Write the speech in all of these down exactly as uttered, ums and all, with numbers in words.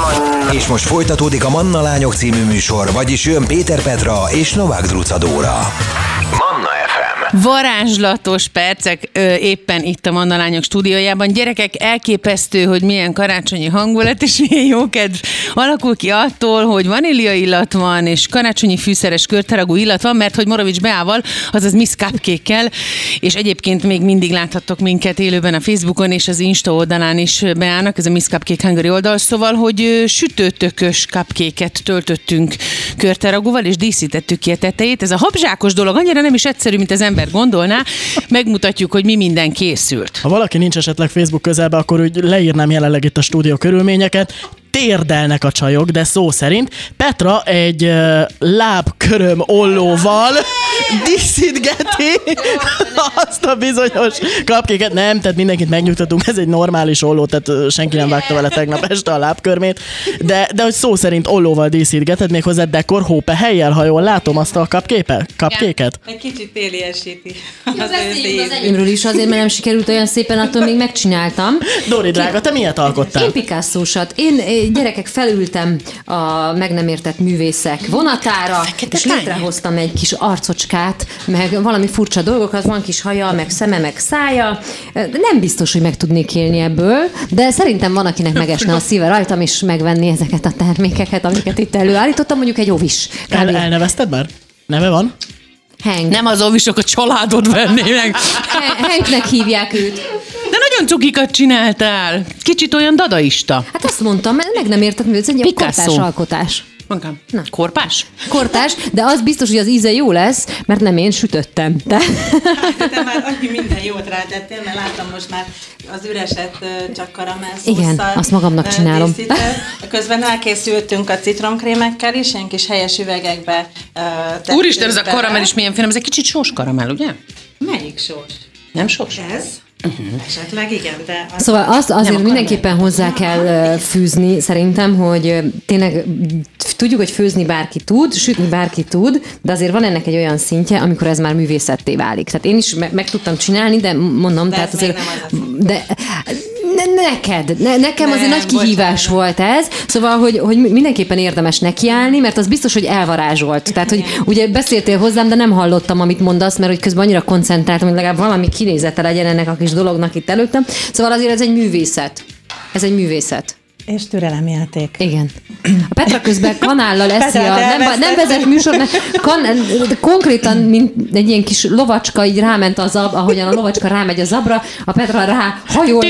Manna. És most folytatódik a Manna Lányok című műsor, vagyis jön Péter Petra és Novák Druca Dóra. Manna ef em. Varázslatos percek ö, éppen itt a Manna Lányok stúdiójában. Gyerekek, elképesztő, hogy milyen karácsonyi hangulat és milyen jókedv alakul ki attól, hogy vanília illat van, és karácsonyi fűszeres körtaragú illat van, mert hogy Morovics Beával, azaz Miss Cupcake-kel, és egyébként még mindig láthattok minket élőben a Facebookon és az Insta oldalán is Beának, ez a Miss Cupcake Hungary oldal, szóval, hogy sütőtökös cupcake-et töltöttünk körtaragúval, és díszítettük ki a tetejét. Ez a habzsákos dolog annyira nem is egyszerű, mint az ember gondolná. Megmutatjuk, hogy mi minden készült. Ha valaki nincs esetleg Facebook közelben, akkor úgy leírnám jelenleg itt a stúdió körülményeket. Térdelnek a csajok, de szó szerint. Petra egy uh, lábköröm ollóval díszítgeti azt a bizonyos cupcake-et. Nem, tehát mindenkit megnyugtatunk, ez egy normális olló, tehát senki nem vágta vele tegnap este a lábkörmét, de, de hogy szó szerint ollóval díszítgeted, méghozzá dekor hópehelyjel, ha jól látom azt a cupcake-et. Egy kicsit téliesíti. Az enyémről is azért, mert nem sikerült olyan szépen, attól még megcsináltam. Dori drága, te miért alkottál? Én Picasso-sat. Én gyerekek felültem a meg nem értett művészek vonatára, és létrehoztam egy kis arcocskát, meg valami furcsa dolgokat, van kis haja, meg szeme, meg szája. Nem biztos, hogy meg tudnék élni ebből, de szerintem van, akinek megesne a szíve rajtam, és megvenni ezeket a termékeket, amiket itt előállítottam, mondjuk egy ovis. El, elnevezted már? Neve van? Hank. Nem az ovisok, a családod vennének. Hanknek hívják őt. De nagyon cukikat csináltál. Kicsit olyan dadaista. Hát azt mondtam, meg nem érted, hogy ez egy kortás alkotás. Na. Korpás? Kortás, de az biztos, hogy az íze jó lesz, mert nem én sütöttem. De... Hát, te már annyi minden jót rátettél, mert láttam most már az üreset csak karamellszósszal. Igen, azt magamnak csinálom. Díszített. Közben elkészültünk a citromkrémekkel is, ilyen kis helyes üvegekbe. Uh, Úristen, ez a karamell is milyen finom, ez egy kicsit sós karamell, ugye? Melyik sós? Nem sós? Ez? Uh-huh. Esetleg igen, de... Az szóval azt azért mindenképpen hozzá kell fűzni, szerintem, hogy tényleg tudjuk, hogy főzni bárki tud, sütni bárki tud, de azért van ennek egy olyan szintje, amikor ez már művészetté válik. Tehát én is meg, meg tudtam csinálni, de mondom, de tehát azért... De, ne, neked, ne, nekem nem, azért nagy kihívás bocsánat. Volt ez, szóval, hogy, hogy mindenképpen érdemes nekiállni, mert az biztos, hogy elvarázsolt. Tehát, hogy ugye beszéltél hozzám, de nem hallottam, amit mondasz, mert hogy közben annyira koncentráltam, hogy legalább valami kinézete legyen ennek a kis dolognak itt előttem. Szóval azért ez egy művészet. Ez egy művészet. És türelemjáték. Igen. A Petra közben kanállal eszi a... Nem, nem vezet műsor, mert kan, konkrétan, mint egy ilyen kis lovacska, így ráment a zab, ahogyan a lovacska rámegy a zabra, a Petra rá hajolt,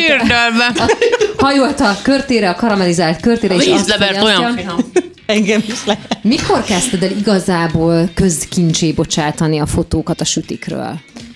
a, hajolt a körtére, a karamellizált körtére, és azt olyan finom. Engem is lehet. Mikor kezdted el igazából közkincsé bocsátani a fotókat a sütikről?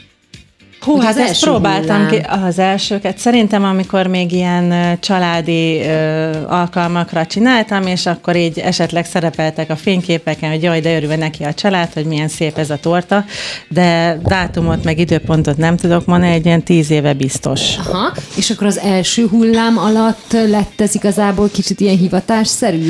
Hú, hát ezt próbáltam ki az elsőket. Szerintem, amikor még ilyen családi ö, alkalmakra csináltam, és akkor így esetleg szerepeltek a fényképeken, hogy jaj, de örül neki a család, hogy milyen szép ez a torta, de dátumot meg időpontot nem tudok mondani, egy ilyen tíz éve biztos. Aha, és akkor az első hullám alatt lett ez igazából kicsit ilyen hivatásszerű?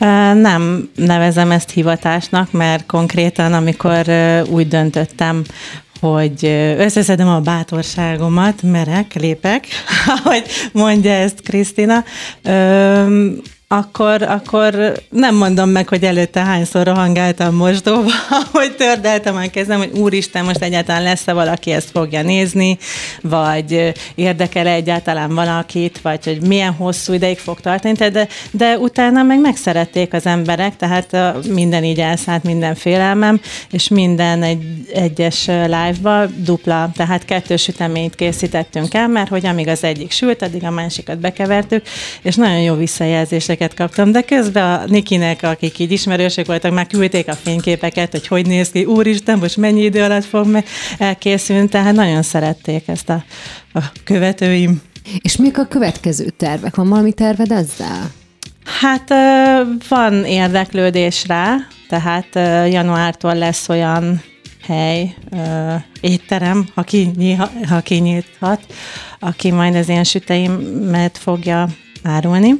Nem nevezem ezt hivatásnak, mert konkrétan, amikor úgy döntöttem, hogy összeszedem a bátorságomat, merek, lépek, ahogy mondja ezt Krisztina, Öm, akkor, akkor nem mondom meg, hogy előtte hányszor rohangáltam mosdóba, hogy tördeltem a kezem, hogy úristen, most egyáltalán lesz-e valaki, ezt fogja nézni, vagy érdekel-e egyáltalán valakit, vagy hogy milyen hosszú ideig fog tartani, de, de utána meg megszerették az emberek, tehát minden így elszállt, minden félelmem, és minden egy, egyes live-ba dupla, tehát kettős süteményt készítettünk el, mert hogy amíg az egyik sült, addig a másikat bekevertük, és nagyon jó visszajelzések kaptam, de közben a Nikinek, akik így ismerősök voltak, már küldték a fényképeket, hogy hogy néz ki, úristen, most mennyi idő alatt fog elkészülni, tehát nagyon szerették ezt a, a követőim. És mik a következő tervek? Van valami terved ezzel? Hát van érdeklődés rá, tehát januártól lesz olyan hely, étterem, ha, kinyíha, ha kinyithat, aki majd az én süteimet fogja árulni,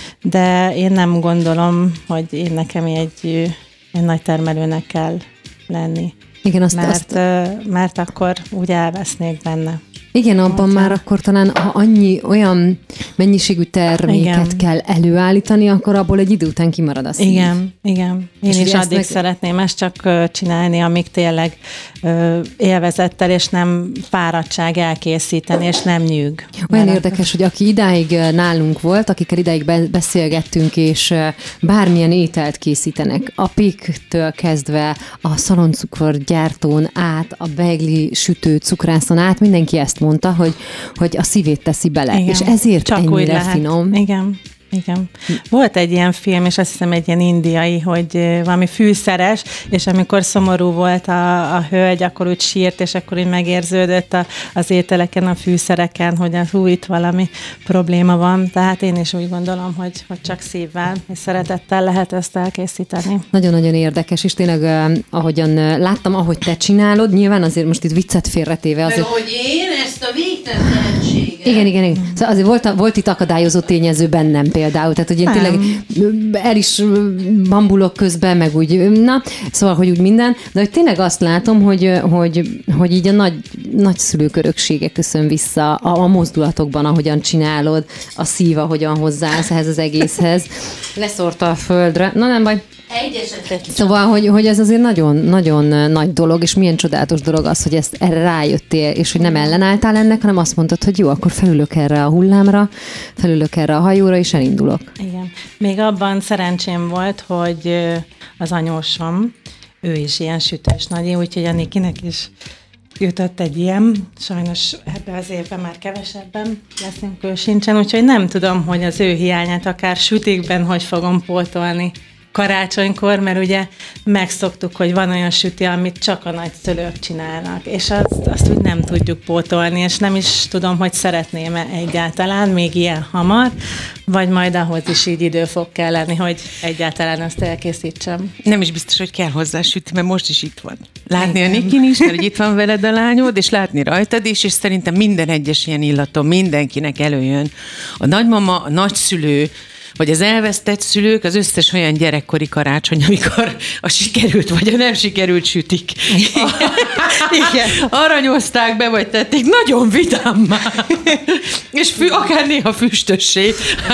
de én nem gondolom, hogy én nekem egy, egy nagy termelőnek kell lenni. Igen, azt, mert, azt... mert akkor úgy elvesznék benne. Igen, abban már akkor talán, ha annyi olyan mennyiségű terméket igen. kell előállítani, akkor abból egy idő után kimarad a szív. Igen, igen. Én és is addig meg... szeretném ezt csak csinálni, amíg tényleg élvezettel, és nem fáradtság elkészíteni, és nem nyűg. Olyan Mert érdekes, hogy aki idáig nálunk volt, akikkel idáig beszélgettünk, és bármilyen ételt készítenek, a piktől kezdve a szaloncukorgyártón át, a beigli sütő cukrászon át, mindenki ezt mondta, hogy, hogy a szívét teszi bele, igen, és ezért csak ennyire finom. Igen. Igen. Volt egy ilyen film, és azt hiszem egy ilyen indiai, hogy valami fűszeres, és amikor szomorú volt a, a hölgy, akkor úgy sírt, és akkor úgy megérződött a, az ételeken, a fűszereken, hogy az hú, itt valami probléma van. Tehát én is úgy gondolom, hogy, hogy csak szívvel és szeretettel lehet ezt elkészíteni. Nagyon-nagyon érdekes, és tényleg ahogyan láttam, ahogy te csinálod, nyilván azért most itt viccet félretéve. Azért... Meg ahogy én ezt a végtelen tehetséget. Igen, igen, igen. Szóval azért volt, volt itt akadályozó tényező bennem például, tehát hogy én tényleg el is bambulok közben, meg úgy, na, szóval, hogy úgy minden, de hogy tényleg azt látom, hogy, hogy, hogy így a nagy, nagyszülők öröksége köszön vissza a, a mozdulatokban, ahogyan csinálod, a szív, ahogyan hozzáállsz ehhez az egészhez. Leszórta a földre, na nem baj. Szóval, hogy, hogy ez azért nagyon, nagyon nagy dolog, és milyen csodálatos dolog az, hogy ezt erre rájöttél, és hogy nem ellenálltál ennek, hanem azt mondtad, hogy jó, akkor felülök erre a hullámra, felülök erre a hajóra, és elindulok. Igen. Még abban szerencsém volt, hogy az anyósom, ő is ilyen sütős nagyi, úgyhogy a Nikinek is jutott egy ilyen, sajnos ebben az évben már kevesebben leszünk, ő sincsen, úgyhogy nem tudom, hogy az ő hiányát akár sütikben hogy fogom pótolni karácsonykor, mert ugye megszoktuk, hogy van olyan süti, amit csak a nagyszülők csinálnak, és azt, azt úgy nem tudjuk pótolni, és nem is tudom, hogy szeretném-e egyáltalán még ilyen hamar, vagy majd ahhoz is így idő fog kelleni, hogy egyáltalán ezt elkészítsem. Nem is biztos, hogy kell hozzá süti, mert most is itt van. Látni a Nikin is, mert itt van veled a lányod, és látni rajtad is, és szerintem minden egyes ilyen illaton mindenkinek előjön. A nagymama, a nagyszülő, vagy az elvesztett szülők, az összes olyan gyerekkori karácsony, amikor a sikerült, vagy a nem sikerült sütik. Igen. Igen. Aranyozták be, vagy tették, nagyon vidámmá. És fű, akár néha füstössé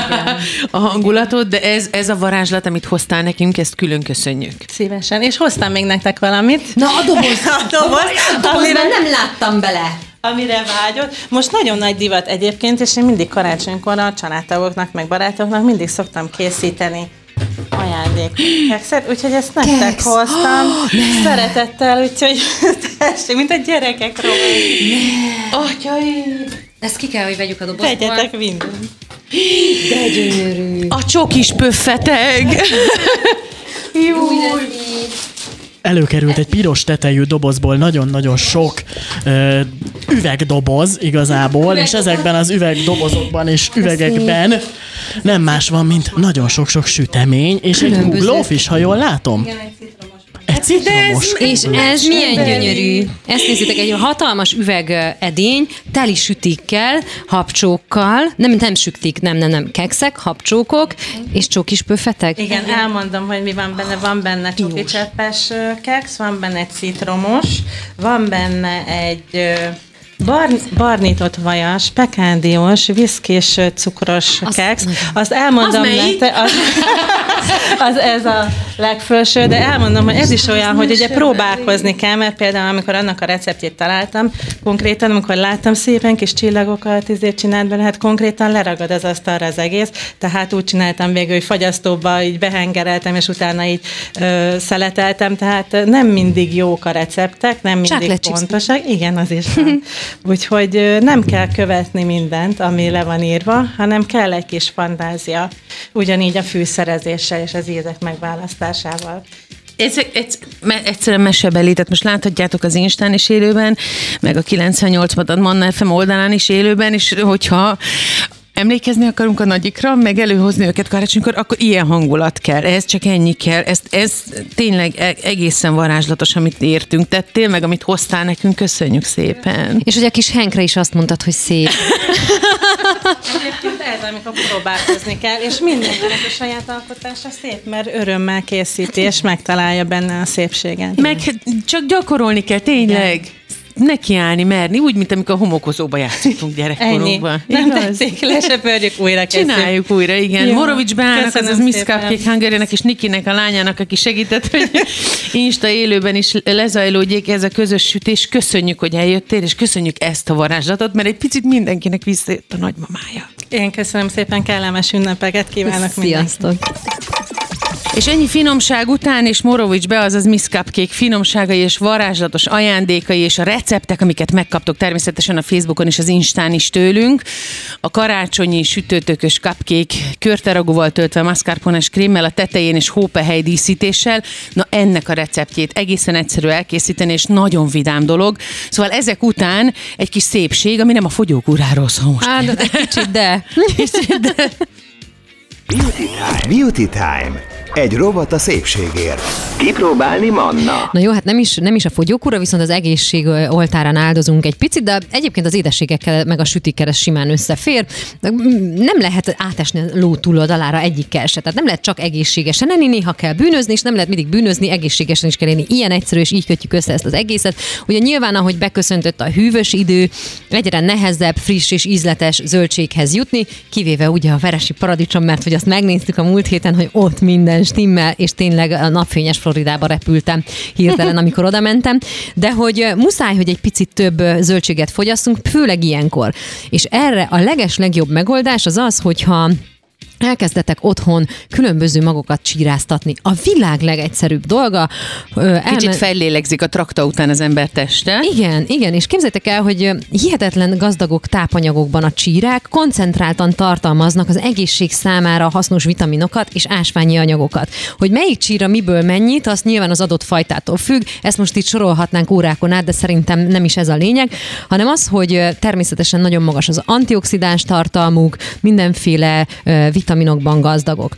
a hangulatot, de ez, ez a varázslat, amit hoztál nekünk, ezt külön köszönjük. Szívesen. És hoztam még nektek valamit. Na, a doboz. A doboz. A dobozban nem láttam bele. Amire vágyott. Most nagyon nagy divat egyébként, és én mindig karácsonykor a családtagoknak, meg barátoknak mindig szoktam készíteni ajándékkekszet, úgyhogy ezt nektek Keksz. hoztam. Oh, szeretettel, úgyhogy tessék, mint a gyerekekről. Atyaim! Ezt ki kell, hogy vegyük a dobozból. Vegyetek mindent. De gyönyörű. A csokis pöffeteg. Jó. Előkerült egy piros tetejű dobozból nagyon-nagyon sok ö, üvegdoboz igazából, üvegdoboz. És ezekben az üvegdobozokban és üvegekben nem más van, mint nagyon sok-sok sütemény, és egy glowfish, ha jól látom. Igen, egy citromos. Egy citromos. És ez milyen gyönyörű. Ezt nézzétek, egy hatalmas üveg edény, teli sütikkel, habcsókkal, nem, nem sütik, nem, nem, nem, kekszek, habcsókok, és csokis pöffetek. Igen, elmondom, hogy mi van benne. Van benne csokicseppes keksz, van benne egy citromos, van benne egy... Bar, barnított vajas, pekándiós, viszkés cukros az, keksz. Azt elmondom az nektek, az, az ez a legfelső, de elmondom, hogy ez is olyan, hogy ugye próbálkozni kell, mert például amikor annak a receptjét találtam, konkrétan, amikor láttam szépen kis csillagokat, ezért csinált bele, hát konkrétan leragad az asztalra az egész, tehát úgy csináltam végül, hogy fagyasztóba így behengereltem, és utána így ö, szeleteltem, tehát nem mindig jók a receptek, nem mindig pontosak. Igen, az is van. Úgyhogy nem kell követni mindent, ami le van írva, hanem kell egy kis fantázia, ugyanígy a fűszerezéssel és az ízek megválasztásával. Ez, ez, egyszerűen mesebeli, tehát most láthatjátok az Instán is élőben, meg a kilencvennyolc Manna ef em oldalán is élőben, és hogyha emlékezni akarunk a nagyikra, meg előhozni őket karácsonykor, akkor ilyen hangulat kell. Ez csak ennyi kell. Ez, ez tényleg egészen varázslatos, amit értünk tettél, meg amit hoztál nekünk. Köszönjük szépen. És hogy a kis Henkre is azt mondtad, hogy szép. Egyébként ez, amikor próbálkozni kell, és mindenkinek a saját alkotása szép, mert örömmel készíti, és megtalálja benne a szépséget. Meg csak gyakorolni kell, tényleg. Igen. nekiállni, merni, úgy, mint amikor a homokozóba játszottunk gyerekkorunkban. Nem tetszik, lesöpörjük, újra kezdjük. Csináljuk újra, igen. Jó. Morovics Beának, Köszönöm az az Miss szépen. Cupcake Hungary-nek és Nikinek, a lányának, aki segített, hogy Insta élőben is lezajlódjék ez a közös sütés. Köszönjük, hogy eljöttél, és köszönjük ezt a varázslatot, mert egy picit mindenkinek visszajött a nagymamája. Én köszönöm szépen, kellemes ünnepeket kívánok mindenkinek. Sziasztok! És ennyi finomság után, és Morovics Be, azaz Miss Cupcake finomságai és varázslatos ajándékai, és a receptek, amiket megkaptok természetesen a Facebookon és az Instán is tőlünk. A karácsonyi sütőtökös cupcake körteragúval töltve mascarpones krémmel, a tetején és hópehely díszítéssel. Na ennek a receptjét egészen egyszerű elkészíteni, és nagyon vidám dolog. Szóval ezek után egy kis szépség, ami nem a fogyókúráról szól most. Hát, egy kicsit, de... Kicsit, de... Beauty Time. Beauty Time. Egy rovat a szépségért. Kipróbálni Manna. Na jó, hát nem is, nem is a fogyókúra, viszont az egészség oltárán áldozunk egy picit, de egyébként az édességekkel meg a sütikkel ez simán összefér. Nem lehet átesni a ló túloldalára egyikkel se. Tehát nem lehet csak egészségesen enni, néha kell bűnözni, és nem lehet mindig bűnözni, egészségesen is kell enni. Ilyen egyszerű, és így kötjük össze ezt az egészet. Ugye nyilván, ahogy beköszöntött a hűvös idő, egyre nehezebb, friss és ízletes zöldséghez jutni, kivéve ugye a veresi paradicsom, mert hogy azt megnéztük a múlt héten, hogy ott minden stimmel, és tényleg a napfényes Floridába repültem hirtelen, amikor oda mentem, de hogy muszáj, hogy egy picit több zöldséget fogyasszunk, főleg ilyenkor. És erre a leges legjobb megoldás az az, hogyha elkezdetek otthon különböző magokat csíráztatni. A világ legegyszerűbb dolga. Elmen... Kicsit fellélegzik a trakta után az ember teste. Igen, igen, és képzeljétek el, hogy hihetetlen gazdagok tápanyagokban a csírák, koncentráltan tartalmaznak az egészség számára hasznos vitaminokat és ásványi anyagokat. Hogy melyik csíra miből mennyit, azt nyilván az adott fajtától függ, ezt most itt sorolhatnánk órákon át, de szerintem nem is ez a lényeg, hanem az, hogy természetesen nagyon magas az antioxidáns tartalmuk, mindenféle vitaminokban gazdagok.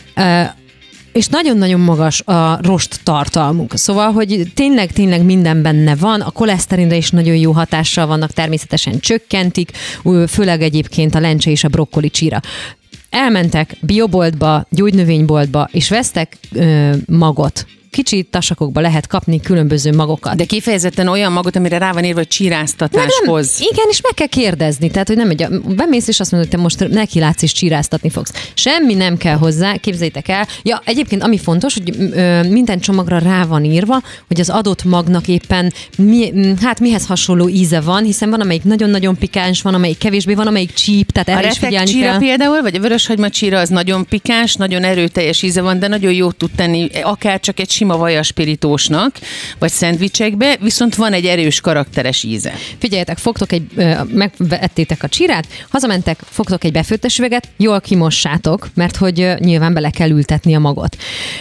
És nagyon-nagyon magas a rost tartalmuk. Szóval, hogy tényleg, tényleg minden benne van, a koleszterinre is nagyon jó hatással vannak, természetesen csökkentik, főleg egyébként a lencse és a brokkoli csíra. Elmentek bioboltba, gyógynövényboltba, és vesztek ö, magot. Kicsi tasakokba lehet kapni különböző magokat. De kifejezetten olyan magot, amire rá van írva, hogy csíráztatáshoz. Nem, igen, és meg kell kérdezni. Tehát, hogy nem egy, bemész és azt mondod, hogy te most neki látsz és csíráztatni fogsz. Semmi nem kell hozzá, képzeljétek el. Ja, egyébként ami fontos, hogy ö, minden csomagra rá van írva, hogy az adott magnak éppen mi, hát mihez hasonló íze van, hiszen van, amelyik nagyon-nagyon pikáns, van, amelyik kevésbé, van, amelyik csíp, tehát erre a is figyelni csíra kell. Például, vagy a vöröshagyma csíra az nagyon pikáns, nagyon erőteljes íze van, de nagyon jót tud tenni, akár csak egy sima vajaspiritósnak, vagy szendvicsekbe, viszont van egy erős karakteres íze. Figyeljetek, fogtok egy, megvettétek a csírát, hazamentek, fogtok egy befőttes üveget, jól kimossátok, mert hogy nyilván bele kell ültetni a magot.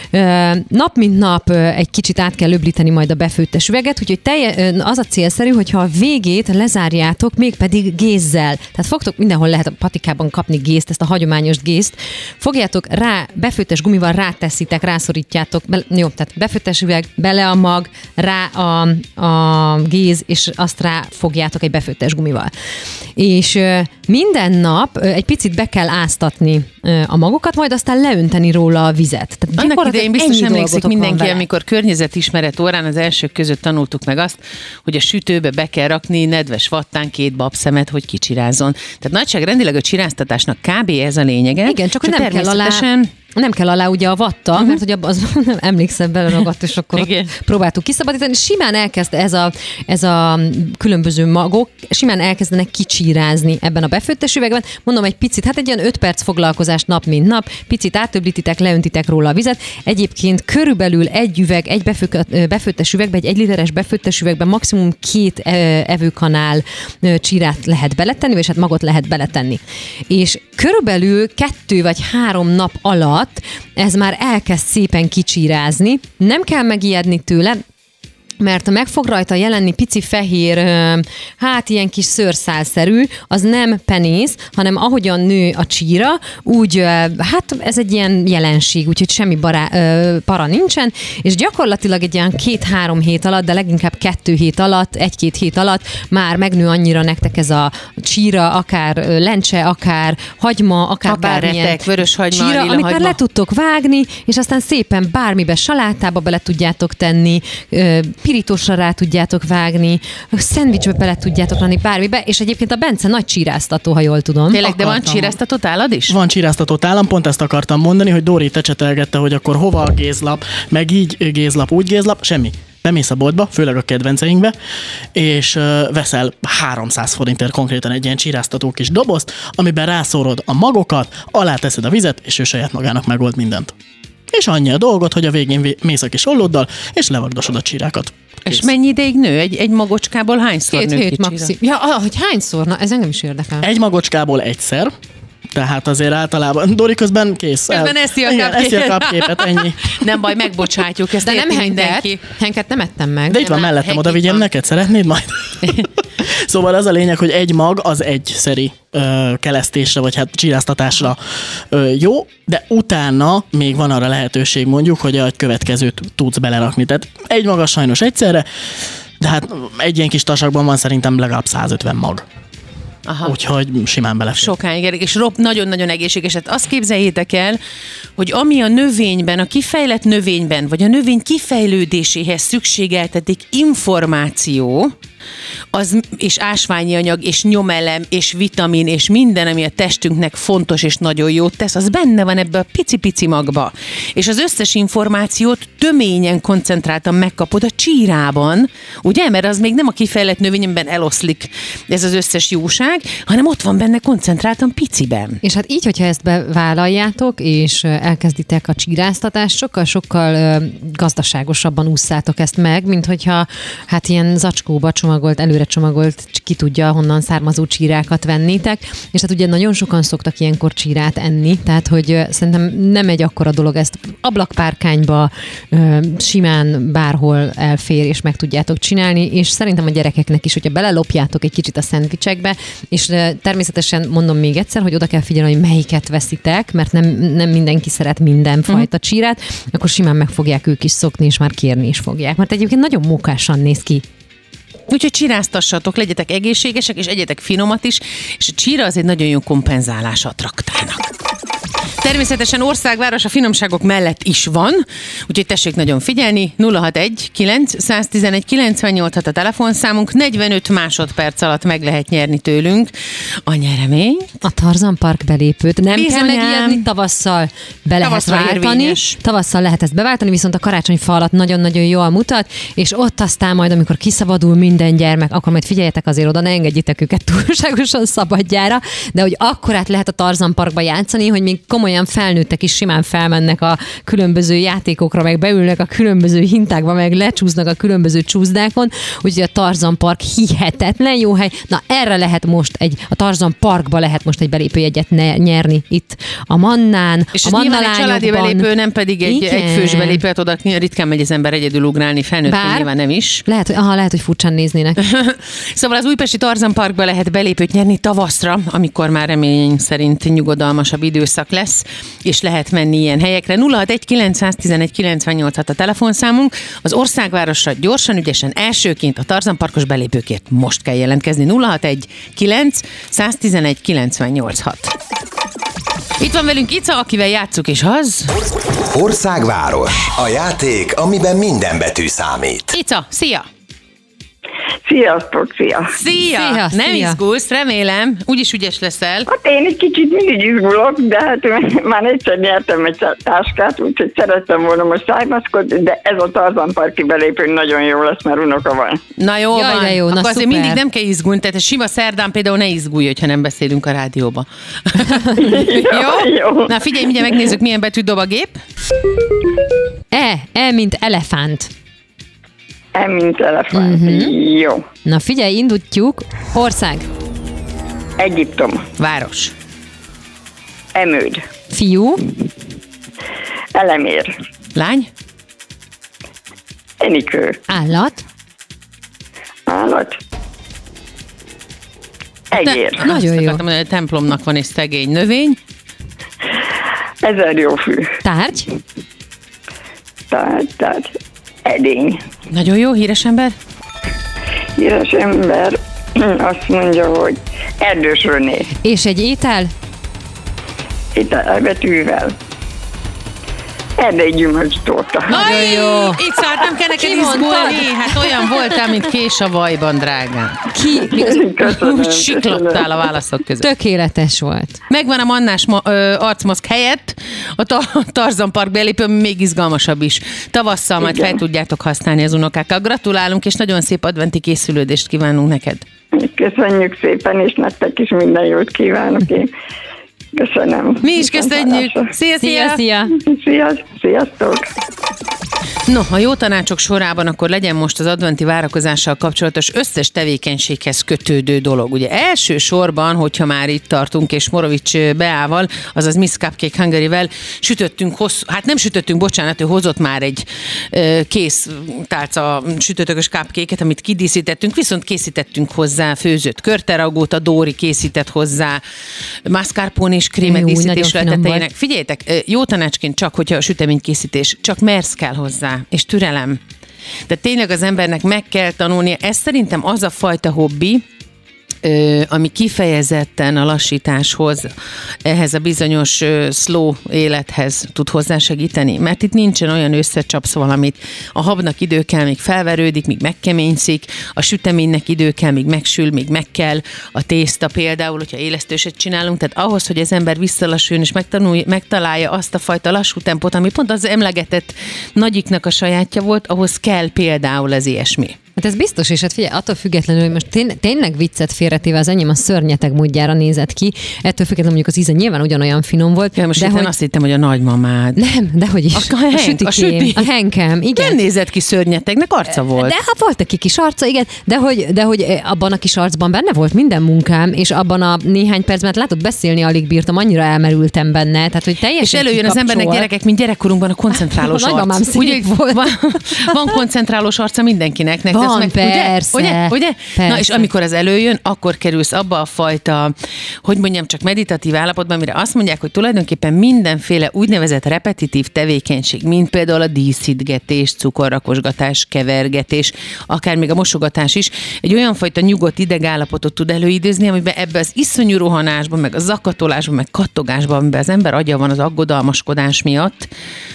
Nap mint nap egy kicsit át kell öblíteni majd a befőttes üveget, úgyhogy telje, az a célszerű, hogyha a végét lezárjátok, mégpedig gézzel. Tehát fogtok, mindenhol lehet a patikában kapni gézt, ezt a hagyományos gézt. Fogjátok rá, befőttes gumival ráteszitek, rászorítjátok, be, jó, tehát befőttes üveg, bele a mag, rá a, a géz, és azt rá fogjátok egy befőttes gumival. És minden nap egy picit be kell áztatni a magokat, majd aztán leönteni róla a vizet. Tehát annak idején biztos emlékszik mindenki, van amikor környezetismeret órán az elsők között tanultuk meg azt, hogy a sütőbe be kell rakni nedves vattán két babszemet, hogy kicsirázzon. Tehát nagyságrendileg a csiráztatásnak kb. Ez a lényege. Igen, csak, csak nem kell alá... Nem kell alá ugye a vatta, uh-huh. mert hogy az nem emlékszem, beleragadt, és akkor próbáltuk kiszabadítani. Simán elkezd ez a, ez a különböző magok, simán elkezdenek kicsírázni ebben a befőttes üvegben. Mondom, egy picit, hát egy olyan öt perc foglalkozás nap, mint nap, picit átöblítitek, leöntitek róla a vizet. Egyébként körülbelül egy üveg, egy befőttes üvegbe, egy egy literes befőttes üvegben maximum két evőkanál csírát lehet beletenni, és hát magot lehet beletenni. És körülbelül kettő vagy három nap alatt ez már elkezd szépen kicsírázni, nem kell megijedni tőle, mert meg fog rajta jelenni pici fehér, hát ilyen kis szőrszálszerű, az nem penész, hanem ahogyan nő a csíra, úgy, hát ez egy ilyen jelenség, úgyhogy semmi bará, para nincsen, és gyakorlatilag egy ilyen két-három hét alatt, de leginkább kettő hét alatt, egy-két hét alatt már megnő annyira nektek ez a csíra, akár lencse, akár hagyma, akár, akár bármilyen retek, vörös hagyma, csíra, lila amit hagyma. már le tudtok vágni, és aztán szépen bármibe, salátába bele tudjátok tenni, pirítósra rá tudjátok vágni, a szendvicsbe bele tudjátok lenni bármibe, és egyébként a Bence nagy csíráztató, ha jól tudom. Tényleg, de van Akartam. csíráztatott állad is? Van csíráztatott állam, pont ezt akartam mondani, hogy Dóri tecsetelgette, hogy akkor hova a gézlap, meg így gézlap, úgy gézlap, semmi. Bemész a boltba, főleg a kedvenceinkbe, és uh, veszel háromszáz forintért konkrétan egy ilyen csíráztató kis dobozt, amiben rászórod a magokat, alá teszed a vizet, és ő saját magának megold mindent. És annyi a dolgot, hogy a végén vé- mész a kis ollóddal, és levagdosod a csírákat. És mennyi ideig nő? Egy, egy magocskából hányszor Két nő hét ki csíra? maxi. Ja, ah, hogy hányszor? Na, ez engem is érdekel. Egy magocskából egyszer, tehát azért általában Dori közben kész. Közben eszi a Igen, cupcake. eszi a cupcake-et, ennyi. Nem baj, megbocsátjuk, ezt De nem érti henket. mindenki. Henket nem ettem meg. De itt van Nem, mellettem, egy oda itt vigyem van. neked, szeretnéd majd? Szóval az a lényeg, hogy egy mag az egy szeri ö, kelesztésre, vagy hát csíráztatásra ö, jó, de utána még van arra lehetőség mondjuk, hogy egy következőt tudsz belerakni. Tehát egy maga sajnos egyszerre, de hát egy ilyen kis tasakban van szerintem legalább százötven mag. Aha. Úgyhogy simán belefér. Sokáig elég, és rob, nagyon-nagyon egészséges. Hát azt képzeljétek el, hogy ami a növényben, a kifejlett növényben, vagy a növény kifejlődéséhez szükségeltetik információ, az, és ásványi anyag, és nyomelem, és vitamin, és minden, ami a testünknek fontos és nagyon jót tesz, az benne van ebbe a pici-pici magba. És az összes információt töményen, koncentráltan megkapod a csírában, ugye? Mert az még nem a kifejlett növényben eloszlik ez az összes jóság, hanem ott van benne koncentráltan piciben. És hát így, hogyha ezt bevállaljátok, és elkezditek a csíráztatást, sokkal-sokkal gazdaságosabban ússzátok ezt meg, mint hogyha hát ilyen zacskóba csomagolt, előre csomagolt, ki tudja honnan származó csírákat vennétek, és hát ugye nagyon sokan szoktak ilyenkor csírát enni, tehát hogy szerintem nem egy akkora dolog, ezt ablakpárkányba simán bárhol elfér, és meg tudjátok csinálni, és szerintem a gyerekeknek is, hogyha belelopjátok egy kicsit a szendvicsekbe, és természetesen mondom még egyszer, hogy oda kell figyelni, hogy melyiket veszitek, mert nem, nem mindenki szeret mindenfajta csírát, akkor simán meg fogják ők is szokni, és már kérni is fogják, mert egyébként nagyon mókásan néz ki. Úgyhogy csíráztassatok, legyetek egészségesek, és egyetek finomat is, és a csíra az egy nagyon jó kompenzálás a traktának. Természetesen országváros a finomságok mellett is van, úgyhogy tessék nagyon figyelni. nulla hatvanegy kilenc száztizenegy kilencvennyolc a telefonszámunk, negyvenöt másodperc alatt meg lehet nyerni tőlünk a nyeremény. A Tarzan Park belépőt nem Bizonyám. kell megijedni, tavasszal be lehet Tavaszra váltani. érvényes. Tavasszal lehet ezt beváltani, viszont a karácsonyfa alatt nagyon-nagyon jól mutat, és ott aztán majd, amikor kiszabadul minden gyermek, akkor majd figyeljetek azért oda, ne engedjétek őket túlságosan szabadjára, de hogy akkorát lehet a Tarzan Parkba játszani, hogy még komolyan felnőttek is simán felmennek a különböző játékokra, meg beülnek a különböző hintákba, meg lecsúsznak a különböző csúszdákon, úgyhogy a Tarzan Park hihetetlen jó hely. Na erre lehet most egy, a Tarzan Parkba lehet most egy belépőjegyet ne, nyerni itt a Mannán, És a ez Manna nyilván egy családi lányokban. belépő, nem pedig egy, Igen. egy fős belépő, hát oda ritkán megy az ember egyedül ugrálni, felnőttként nyilván nem is. Lehet, hogy, aha, lehet, hogy furcsán néznének. Szóval az újpesti Tarzan Parkba lehet belépőt nyerni tavaszra, amikor már reményeink szerint nyugodalmasabb időszak lesz, és lehet menni ilyen helyekre. nulla hatvanegy kilenc száztizenegy kilencvennyolc a telefonszámunk. Az országvárosra gyorsan, ügyesen elsőként a Tarzan Parkos belépőkért most kell jelentkezni. nulla hatvanegy kilenc száztizenegy kilencvennyolc. Itt van velünk Ica, akivel játsszuk, és az... Országváros. A játék, amiben minden betű számít. Ica, szia! Sziasztok, szia! Szia! Szia, Nem szia. izgulsz, remélem. Úgyis ügyes leszel. Hát én egy kicsit mindig izgulok, de hát már egyszer nyertem egy táskát, úgyhogy szerettem volna most származkodni, de ez a Tarzan Parki belépő nagyon jó lesz, mert unoka van. Na jó Jaj, van. de jó, na Akkor azért szuper. mindig nem kell izgulni, tehát a sima szerdán például ne izgulj, hogyha nem beszélünk a rádióba. jó? jó. Na figyelj, mindjárt megnézzük, milyen betűt dob a gép. E, E, mint elefánt. E, mint elefánt. Uh-huh. Jó. Na figyelj, indítjuk. Ország. Egyiptom. Város. Emőd. Fiú. Elemér. Lány. Enikő. Állat. Állat. Egér. Nagyon Azt jó. akartam mondani, hogy a templomnak van egy szegény növény. Ezer jó fű. Tárgy. Tehát, tehát edény. Nagyon jó, híres ember. Híres ember azt mondja, hogy Erdős René. És egy étel. Itt a betűvel. erdei gyümölcstorta. Nagyon jó. Itt szóval nem kell neked Ki mondta? izgulni. Hát olyan voltál, mint kés a vajban, drágám. Ki? Köszönöm, Úgy siklottál köszönöm. a válaszok között. Tökéletes volt. Megvan a mannás ma, ö, arcmaszk helyett a ta- Tarzan Park belépő, ami még izgalmasabb is. Tavasszal majd Igen. fel tudjátok használni az unokákkal. Gratulálunk, és nagyon szép adventi készülődést kívánunk neked. Köszönjük szépen, és nektek is minden jót kívánok én. Köszönöm. Mi is köszönjük. Szia, szia! Szia, szia! Szia, sziasztok! No, a jó tanácsok sorában akkor legyen most az adventi várakozással kapcsolatos összes tevékenységhez kötődő dolog. Ugye elsősorban, hogyha már itt tartunk, és Morovics Beával, azaz Miss Cupcake Hungary-vel sütöttünk hosszú, hát nem sütöttünk, bocsánat, ő hozott már egy ö, kész tálca sütőtökös cupcake-et, amit kidíszítettünk, viszont készítettünk hozzá főzött körteragót, a Dóri készített hozzá mascarpone és krémet Jó, díszítés nagyon finom letetejének. volt. Figyeljetek, ö, jó tanácsként csak, hogyha a süteménykészítés, csak mersz kell hozzá, és türelem. De tényleg az embernek meg kell tanulnia. Ez szerintem az a fajta hobbi, ö, ami kifejezetten a lassításhoz, ehhez a bizonyos ö, slow élethez tud hozzásegíteni. Mert itt nincsen olyan összecsapsz valamit. A habnak idő kell, míg felverődik, míg megkeményszik, a süteménynek idő kell, míg megsül, míg meg kell, a tészta például, hogyha élesztőset csinálunk, tehát ahhoz, hogy az ember visszalassuljon és megtanulja, megtalálja azt a fajta lassú tempót, ami pont az emlegetett nagyiknak a sajátja volt, ahhoz kell például az ilyesmi. Hát ez biztos, és hát figyelj, attól függetlenül, hogy most tény, tényleg viccet félretéve az enyém a szörnyeteg módjára nézett ki, ettől függetlenül mondjuk az íze nyilván ugyanolyan finom volt. Ja, most de itt hogy... azt hittem, hogy a nagymamád. Nem, de hogy is. A, a, henk, a, süti. a henkem, igen. Nem nézett ki szörnyetegnek, arca volt. De hát volt egy kis arca, igen, de hogy, de hogy abban a kis arcban benne volt minden munkám, és abban a néhány percben hát látod, beszélni alig bírtam, annyira elmerültem benne, tehát hogy teljesen És előjön az kikapcsol. embernek gyerekek, mint gyerekkorunkban a koncentrálós A nagymamám arc. szép Ugye, volt. Van, van koncentrálós arca mindenkinek. Nektek Van, ezt meg, persze. Ugye? Ugye? Ugye? Persze. Na és amikor az előjön, akkor kerülsz abba a fajta, hogy mondjam, csak meditatív állapotban, amire azt mondják, hogy tulajdonképpen mindenféle úgynevezett repetitív tevékenység, mint például a díszítgetés, cukorrakosgatás, kevergetés, akár még a mosogatás is, egy olyan fajta nyugodt idegállapotot tud előidézni, amiben ebbe az iszonyú rohanásban, meg a zakatolásban, meg kattogásban, amiben az ember agya van az aggodalmaskodás miatt,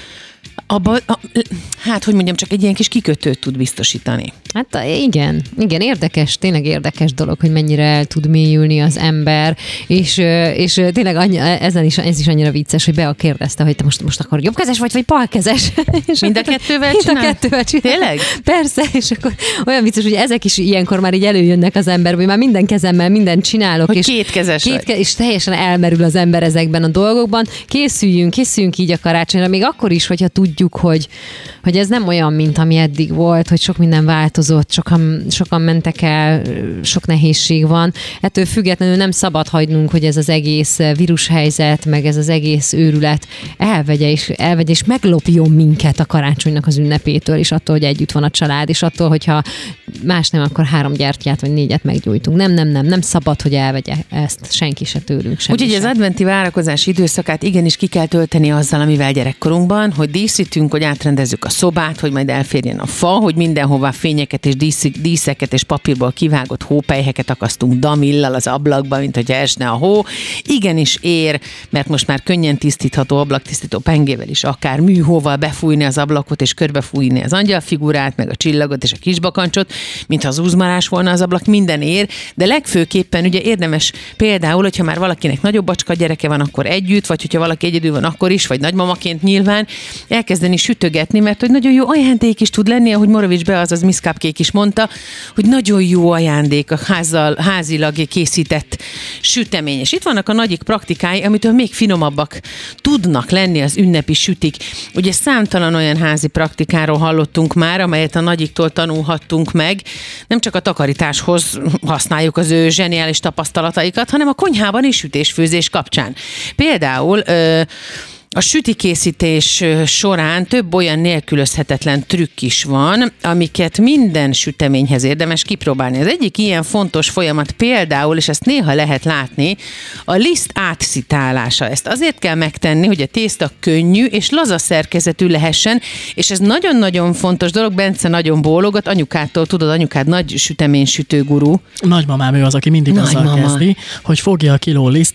abba, a, hát, hogy mondjam, csak egy ilyen kis kikötőt tud biztosítani. Hát igen, igen, érdekes, tényleg érdekes dolog, hogy mennyire el tud mélyülni az ember, és, és tényleg annyi, ezen is, ez is annyira vicces, hogy Bea kérdezte, hogy te most, most akkor jobbkezes vagy, vagy balkezes? Mind a kettővel Mind csinál? a kettővel csinál. Tényleg? Persze, és akkor olyan vicces, hogy ezek is ilyenkor már így előjönnek az emberbe, hogy már minden kezemmel mindent csinálok. Hogy és kétkezes két vagy. ke- és teljesen elmerül az ember ezekben a dolgokban. Készüljünk, készüljünk így a karácsonyra, még akkor is, hogyha tudjuk, hogy, hogy ez nem olyan, mint ami eddig volt, hogy sok minden változott, sokan, sokan mentek el, sok nehézség van. Ettől függetlenül nem szabad hagynunk, hogy ez az egész vírushelyzet, meg ez az egész őrület elvegye és, elvegye és meglopjon minket a karácsonynak az ünnepétől, és attól, hogy együtt van a család, és attól, hogyha más nem, akkor három gyertyát vagy négyet meggyújtunk. Nem, nem, nem, nem szabad, hogy elvegye ezt senki se tőlünk, semmi Úgyhogy az sem. adventi várakozás időszakát igenis ki kell tölteni azzal, amivel gyerekkorunkban, hogy díszítünk, hogy átrendezzük a szobát, hogy majd elférjen a fa, hogy mindenhová fényeket és dísz, díszeket és papírból kivágott hópelyheket akasztunk damillal az ablakba, mint hogy esne a hó. Igenis ér, mert most már könnyen tisztítható ablaktisztító pengével is, akár műhóval befújni az ablakot és körbefújni az angyalfigurát, meg a csillagot és a kisbakancsot, mintha az uzmarás volna az ablak, minden ér, de legfőképpen ugye érdemes például, hogyha már valakinek nagyobb bacska gyereke van, akkor együtt, vagy hogyha valaki egyedül van, akkor is, vagy nagymamaként nyilván elkezdeni sütögetni, mert hogy nagyon jó ajándék is tud lenni, ahogy Morovics Bea, azaz Miss Cupcake is mondta, hogy nagyon jó ajándék a házzal, házilag készített sütemény. És itt vannak a nagyik praktikái, amitől még finomabbak tudnak lenni az ünnepi sütik. Ugye számtalan olyan házi praktikáról hallottunk már, amelyet a nagyiktól tanulhattunk meg. Nem csak a takarításhoz használjuk az ő zseniális tapasztalataikat, hanem a konyhában is sütés-főzés kapcsán. Például ö, a sütikészítés során több olyan nélkülözhetetlen trükk is van, amiket minden süteményhez érdemes kipróbálni. Az egyik ilyen fontos folyamat például, és ezt néha lehet látni, a liszt átszitálása. Ezt azért kell megtenni, hogy a tészta könnyű és laza szerkezetű lehessen, és ez nagyon-nagyon fontos dolog. Bence nagyon bólogat, anyukától, tudod, anyukád nagy sütemény sütőgurú. Nagymamám ő az, aki mindig azzal Nagymama. kezdi, hogy fogja a kiló lisztet,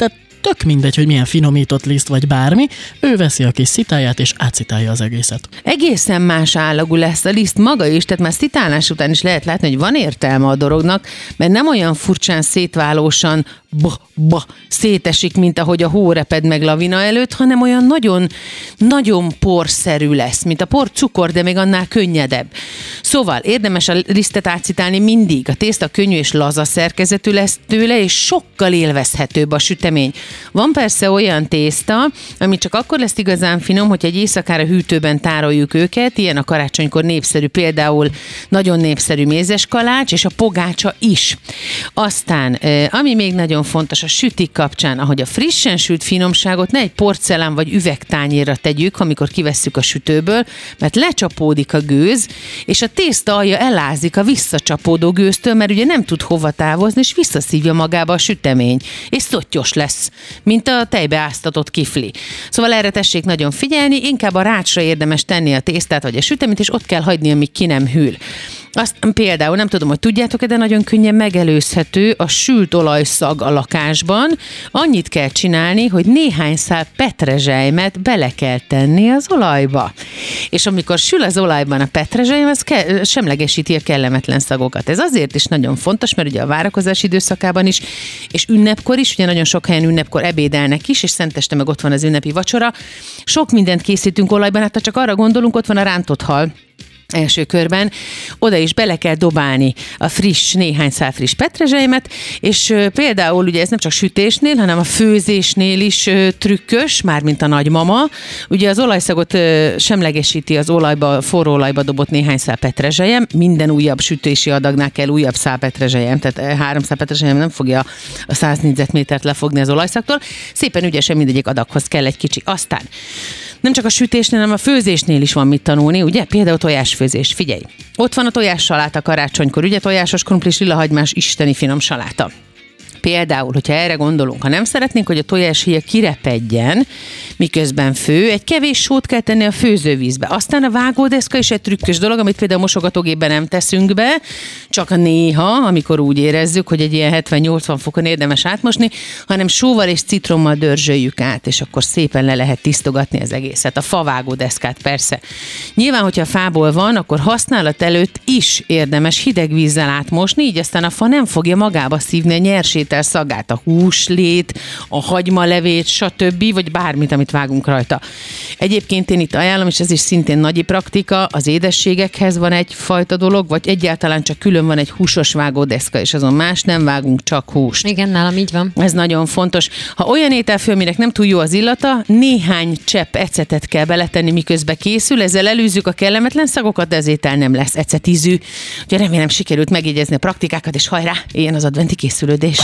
tök mindegy, hogy milyen finomított liszt vagy bármi, ő veszi a kis szitáját és átszitálja az egészet. Egészen más állagú lesz a liszt maga is, tehát már szitálás után is lehet látni, hogy van értelme a dolognak, mert nem olyan furcsán szétválósan ba-ba szétesik, mint ahogy a hó reped meg lavina előtt, hanem olyan nagyon, nagyon porszerű lesz, mint a porcukor, de még annál könnyedebb. Szóval érdemes a lisztet átszitálni mindig. A tészta könnyű és laza szerkezetű lesz tőle, és sokkal élvezhetőbb a sütemény. Van persze olyan tészta, ami csak akkor lesz igazán finom, hogy egy éjszakára hűtőben tároljuk őket, ilyen a karácsonykor népszerű, például nagyon népszerű mézes kalács, és a pogácsa is. Aztán, ami még nagyon fontos a sütik kapcsán, ahogy a frissen sült finomságot ne egy porcelán vagy üvegtányérra tegyük, amikor kivesszük a sütőből, mert lecsapódik a gőz, és a tészta alja elázik a visszacsapódó gőztől, mert ugye nem tud hova távozni, és visszaszívja magába a sütemény, és szottyos lesz, mint a tejbe áztatott kifli. Szóval erre tessék nagyon figyelni, inkább a rácsra érdemes tenni a tésztát vagy a süteményt, és ott kell hagyni, amíg ki nem hűl. Azt például, nem tudom, hogy tudjátok-e, de nagyon könnyen megelőzhető a sült olajszag a lakásban. Annyit kell csinálni, hogy néhány szál petrezselymet bele kell tenni az olajba. És amikor sül az olajban a petrezselyem, az ke- semlegesíti a kellemetlen szagokat. Ez azért is nagyon fontos, mert ugye a várakozás időszakában is, és ünnepkor is, ugye nagyon sok helyen ünnepkor ebédelnek is, és szenteste meg ott van az ünnepi vacsora. Sok mindent készítünk olajban, hát ha csak arra gondolunk, ott van a rántott hal. Első körben oda is bele kell dobálni a friss, néhány szál friss petrezselymet, és például ugye ez nem csak sütésnél, hanem a főzésnél is trükkös, mármint a nagymama. Ugye az olajszagot semlegesíti az olajba, forró olajba dobott néhány szál petrezselyem, minden újabb sütési adagnál kell újabb szál petrezselyem, tehát három szál petrezselyem nem fogja a száz négyzetmétert lefogni az olajszaktól. Szépen ügyesen mindegyik adaghoz kell egy kicsi. Aztán nem csak a sütésnél, hanem a főzésnél is van mit tanulni, ugye? Például tojásfőzés. Figyelj! Ott van a tojássaláta karácsonykor, ugye? Tojásos, krumplis, lilahagymás, isteni finom saláta. Például, hogyha erre gondolunk, ha nem szeretnénk, hogy a tojáshéja kirepedjen, miközben fő, egy kevés sót kell tenni a főzővízbe. Aztán a vágódeszka is egy trükkös dolog, amit például a mosogatógépben nem teszünk be, csak néha, amikor úgy érezzük, hogy egy ilyen hetven-nyolcvan fokon érdemes átmosni, hanem sóval és citrommal dörzsöljük át, és akkor szépen le lehet tisztogatni az egészet. A favágódeszkát persze. Nyilván, hogyha fából van, akkor használat előtt is érdemes hideg vízzel átmosni, így aztán a fa nem fogja magába szívni a nyersétel szagát, a húslét, a hagymalevét, stb., vagy bármit, amit vágunk rajta. Egyébként én itt ajánlom, és ez is szintén nagy praktika, az édességekhez van egyfajta dolog, vagy egyáltalán csak külön van egy húsos vágódeszka, és azon más nem vágunk, csak húst. Igen, nálam így van. Ez nagyon fontos. Ha olyan ételfő, aminek nem túl jó az illata, néhány csepp ecetet kell beletenni, miközben készül, ezzel elűzzük a kellemetlen szagokat, de az étel nem lesz ecetízű. Úgyhogy remélem sikerült megjegyezni a praktikákat, és hajrá, éljen az adventi készülődés.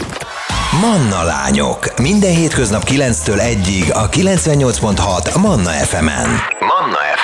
Manna lányok. Minden hétköznap kilenctől egyig a kilencvennyolc pont hat Manna ef emen. Manna ef